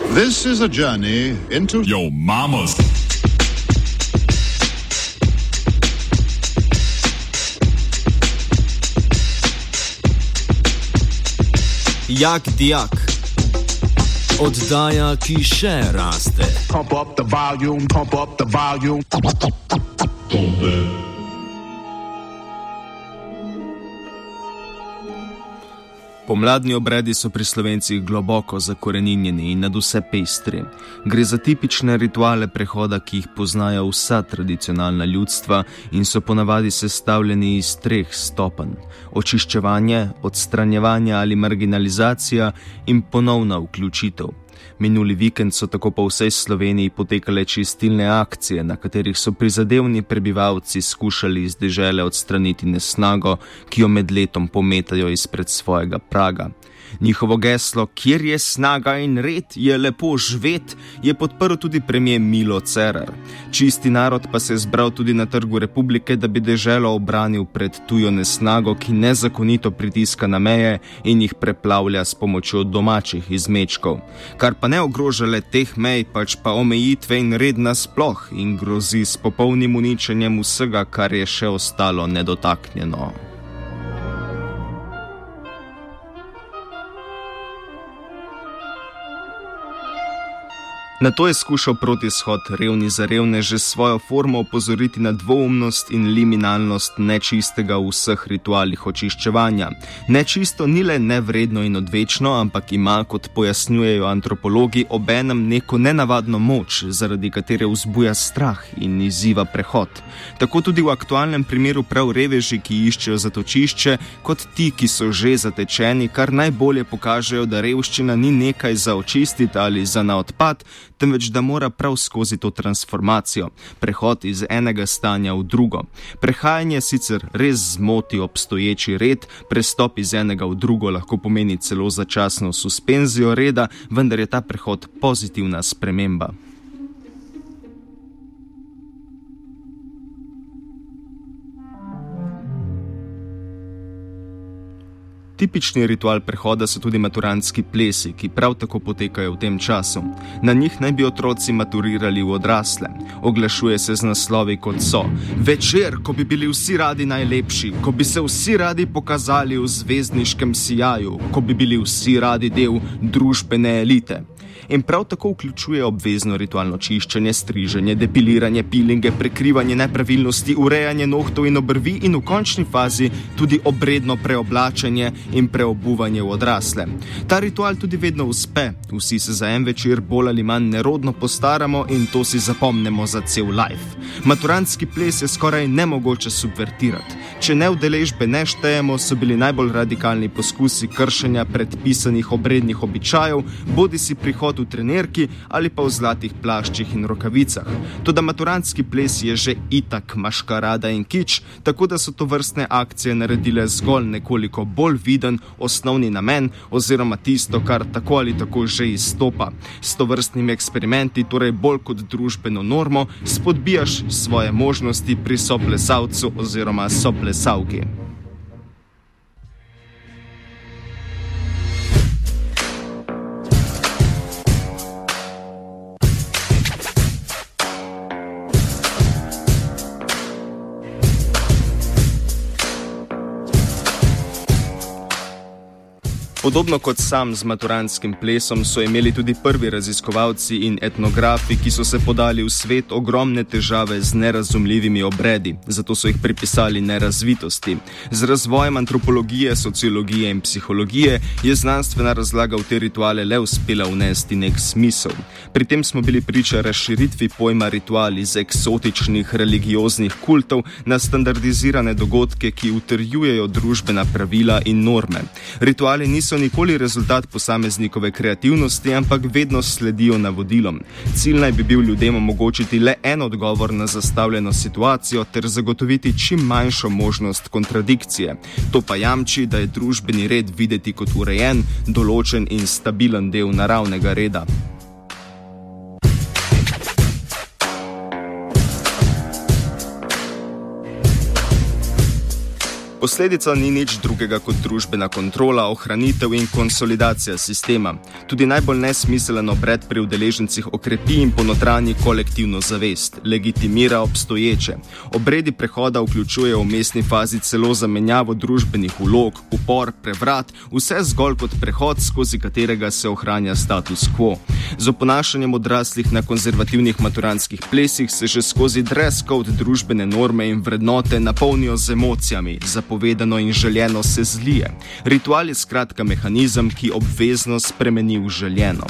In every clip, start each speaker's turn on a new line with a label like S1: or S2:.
S1: This is a journey into
S2: your mama's.
S3: Jak dijak. Oddaja, ki še raste.
S4: Pump up the volume, pump up the volume.
S3: Pomladni obredi so pri Slovencih globoko zakoreninjeni in nadvse pestri. Gre za tipične rituale prehoda, ki jih poznajo vsa tradicionalna ljudstva in so ponavadi sestavljeni iz 3 stopenj: očiščevanje, odstranjevanje ali marginalizacija in ponovna vključitev. Minuli vikend so tako po vsej Sloveniji potekale čistilne akcije, na katerih so prizadevni prebivalci skušali iz dežele odstraniti nesnago, ki jo med letom pometajo izpred svojega praga. Njihovo geslo, kjer je snaga in red, je lepo živet, je podprl tudi premier Milo Cerar. Čisti narod pa se je zbral tudi na Trgu Republike, da bi deželo obranil pred tujo nesnago, ki nezakonito pritiska na meje in jih preplavlja s pomočjo domačih izmečkov. Kar pa ne ogroža le teh mej, pač pa omejitve in red nasploh in grozi s popolnim uničenjem vsega, kar je še ostalo nedotaknjeno. Na to je skušal protishod Revni za revne že svojo formo opozoriti na dvoumnost in liminalnost nečistega v vseh ritualih očiščevanja. Nečisto ni le nevredno in odvečno, ampak ima, kot pojasnjujejo antropologi, obenem neko nenavadno moč, zaradi katere vzbuja strah in izziva prehod. Tako tudi v aktualnem primeru prav reveži, ki iščejo zatočišče, kot ti, ki so že zatečeni, kar najbolje pokažejo, da revščina ni nekaj za očistiti ali za na odpad, temveč da mora prav skozi to transformacijo, prehod iz enega stanja v drugo. Prehajanje sicer res zmoti obstoječi red, prestop iz enega v drugo lahko pomeni celo začasno suspenzijo reda, vendar je ta prehod pozitivna sprememba. Tipični ritual prehoda so tudi maturantski plesi, ki prav tako potekajo v tem času. Na njih naj bi otroci maturirali v odrasle. Oglašuje se z naslovi kot so: večer, ko bi bili vsi radi najlepši, ko bi se vsi radi pokazali v zvezdniškem sijaju, ko bi bili vsi radi del družbene elite. In prav tako vključuje obvezno ritualno čiščenje, striženje, depiliranje, pilinge, prekrivanje nepravilnosti, urejanje nohtov in obrvi in v končni fazi tudi obredno preoblačenje in preobuvanje v odrasle. Ta ritual tudi vedno uspe, vsi se za en večer bolj ali manj nerodno postaramo in to si zapomnemo za cel life. Maturantski ples je skoraj nemogoče subvertirati. Če neudeležbe ne štejemo, so bili najbolj radikalni poskusi kršenja predpisanih obrednih običajev, bodisi prihod v trenerki ali pa v zlatih plaščih in rokavicah. Toda maturantski ples je že itak maškarada in kič, tako da so to vrstne akcije naredile zgolj nekoliko bolj viden osnovni namen oziroma tisto, kar tako ali tako že izstopa. S tovrstnimi eksperimenti, torej bolj kot družbeno normo, spodbijaš svoje možnosti pri soplesalcu oziroma soplesavki. Podobno kot sam z maturantskim plesom so imeli tudi prvi raziskovalci in etnografi, ki so se podali v svet, ogromne težave z nerazumljivimi obredi, zato so jih pripisali nerazvitosti. Z razvojem antropologije, sociologije in psihologije je znanstvena razlaga v te rituale le uspela vnesti nek smisel. Pri tem smo bili priča razširitvi pojma ritual iz eksotičnih religioznih kultov na standardizirane dogodke, ki utrjujejo družbena pravila in norme. Rituali niso nikoli rezultat posameznikove kreativnosti, ampak vedno sledijo navodilom. Cilj naj bi bil ljudem omogočiti le en odgovor na zastavljeno situacijo ter zagotoviti čim manjšo možnost kontradikcije. To pa jamči, da je družbeni red videti kot urejen, določen in stabilen del naravnega reda. Posledica ni nič drugega kot družbena kontrola, ohranitev in konsolidacija sistema. Tudi najbolj nesmiselen obred pri udeležencih okrepi in ponotranji kolektivno zavest, legitimira obstoječe. Obredi prehoda vključujejo v vmesni fazi celo zamenjavo družbenih vlog, upor, prevrat, vse zgolj kot prehod, skozi katerega se ohranja status quo. Z oponašanjem odraslih na konzervativnih maturantskih plesih se že skozi dress code družbene norme in vrednote napolnijo z emocijami, zapovedano in željeno se zlije. Ritual je skratka mehanizem, ki obvezno spremeni v željeno.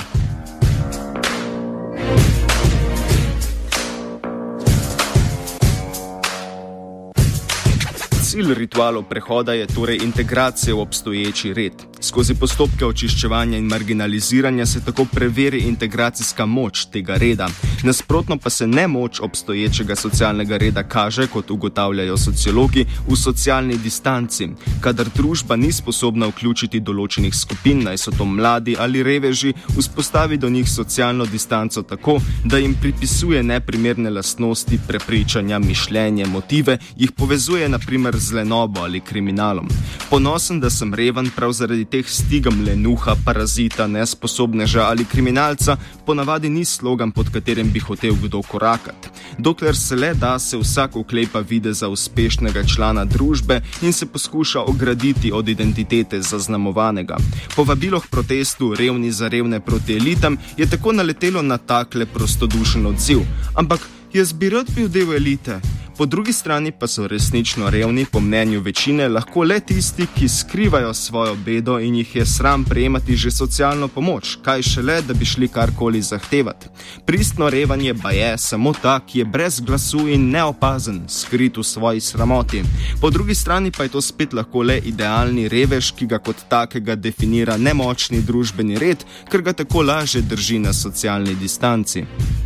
S3: Cilj ritualov prehoda je torej integracija v obstoječi red. Skozi postopke očiščevanja in marginaliziranja se tako preveri integracijska moč tega reda. Nasprotno pa se nemoč obstoječega socialnega reda kaže, kot ugotavljajo sociologi, v socialni distanci. Kadar družba ni sposobna vključiti določenih skupin, naj so to mladi ali reveži, vzpostavi do njih socialno distanco tako, da jim pripisuje neprimerne lastnosti, prepričanja, mišljenje, motive, jih povezuje na primer z lenobo ali kriminalom. Ponosen, da sem reven prav zaradi teh stigam lenuha, parazita, nesposobneža ali kriminalca, ponavadi ni slogan, pod katerim bi hotel kdo korakati. Dokler se le da, se vsak uklepa videza uspešnega člana družbe in se poskuša ograditi od identitete zaznamovanega. Povabilo k protestu revni za revne proti elitam je tako naletelo na takle prostodušen odziv. Ampak jaz bi rad bil del elite. Po drugi strani pa so resnično revni, po mnenju večine, lahko le tisti, ki skrivajo svojo bedo in jih je sram prejemati že socialno pomoč, kaj šele, da bi šli karkoli zahtevati. Pristno revanje pa je samo ta, ki je brez glasu in neopazen, skrit v svoji sramoti. Po drugi strani pa je to spet lahko le idealni revež, ki ga kot takega definira nemočni družbeni red, ker ga tako lažje drži na socialni distanci.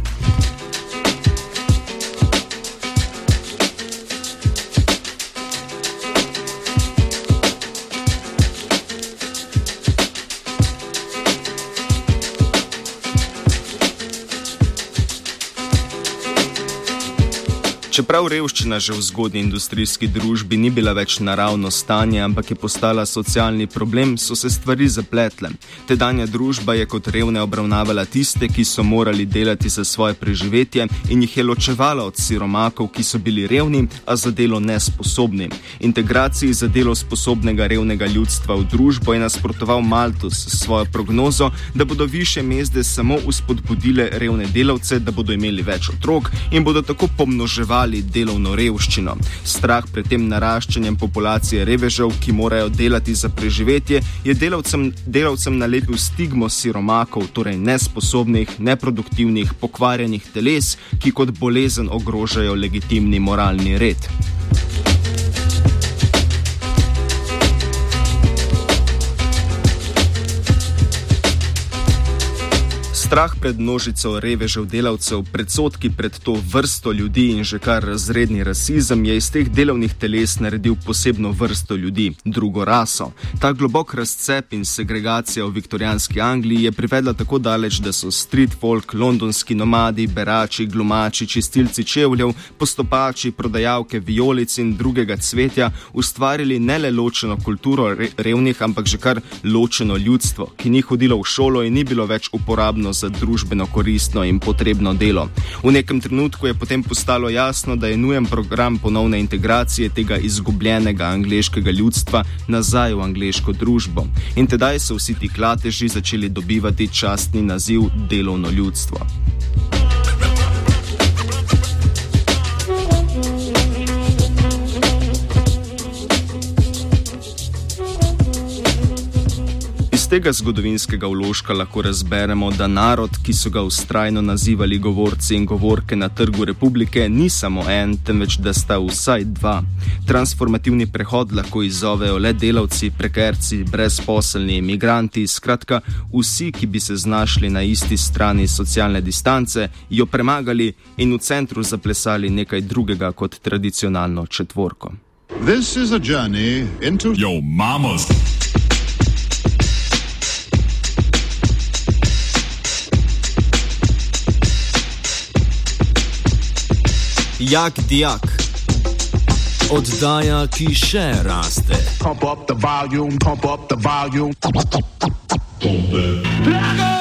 S3: Čeprav revščina že v zgodnji industrijski družbi ni bila več naravno stanje, ampak je postala socialni problem, so se stvari zapletle. Tedanja družba je kot revne obravnavala tiste, ki so morali delati za svoje preživetje in jih je ločevala od siromakov, ki so bili revni, a za delo nesposobni. Integraciji za delo sposobnega revnega ljudstva v družbo je nasprotoval Malthus s svojo prognozo, da bodo višje mezde samo uspodbudile revne delavce, da bodo imeli več otrok in bodo tako pomnoževali delovno revščino. Strah pred tem naraščanjem populacije revežev, ki morajo delati za preživetje, je delavcem nalepil stigmo siromakov, torej nesposobnih, neproduktivnih, pokvarjenih teles, ki kot bolezen ogrožajo legitimni moralni red. Strah pred množico revežev delavcev, predsodki pred to vrsto ljudi in že kar razredni rasizem je iz teh delovnih teles naredil posebno vrsto ljudi, drugo raso. Ta globok razcep in segregacija v viktorijanski Angliji je privedla tako daleč, da so street folk, londonski nomadi, berači, glumači, čistilci čevljev, postopači, prodajalke vijolic in drugega cvetja ustvarili ne le ločeno kulturo revnih, ampak že kar ločeno ljudstvo, ki ni hodilo v šolo in ni bilo več uporabno za družbeno koristno in potrebno delo. V nekem trenutku je potem postalo jasno, da je nujen program ponovne integracije tega izgubljenega angleškega ljudstva nazaj v angleško družbo. In tedaj so vsi ti klateži začeli dobivati častni naziv delovno ljudstvo. Iz tega zgodovinskega vložka lahko razberemo, da narod, ki so ga vztrajno nazivali govorci in govorke na Trgu Republike, ni samo en, temveč da sta vsaj dva. Transformativni prehod lahko izzovejo le delavci, prekerci, brezposelni, imigranti, skratka vsi, ki bi se znašli na isti strani socialne distance, jo premagali in v centru zaplesali nekaj drugega kot tradicionalno četvorko.
S1: This is a journey into
S4: Yo mama's.
S3: Jak dijak.
S2: Oddaja, ki še raste.
S4: Pump up the volume, pump up the volume.
S5: Drago!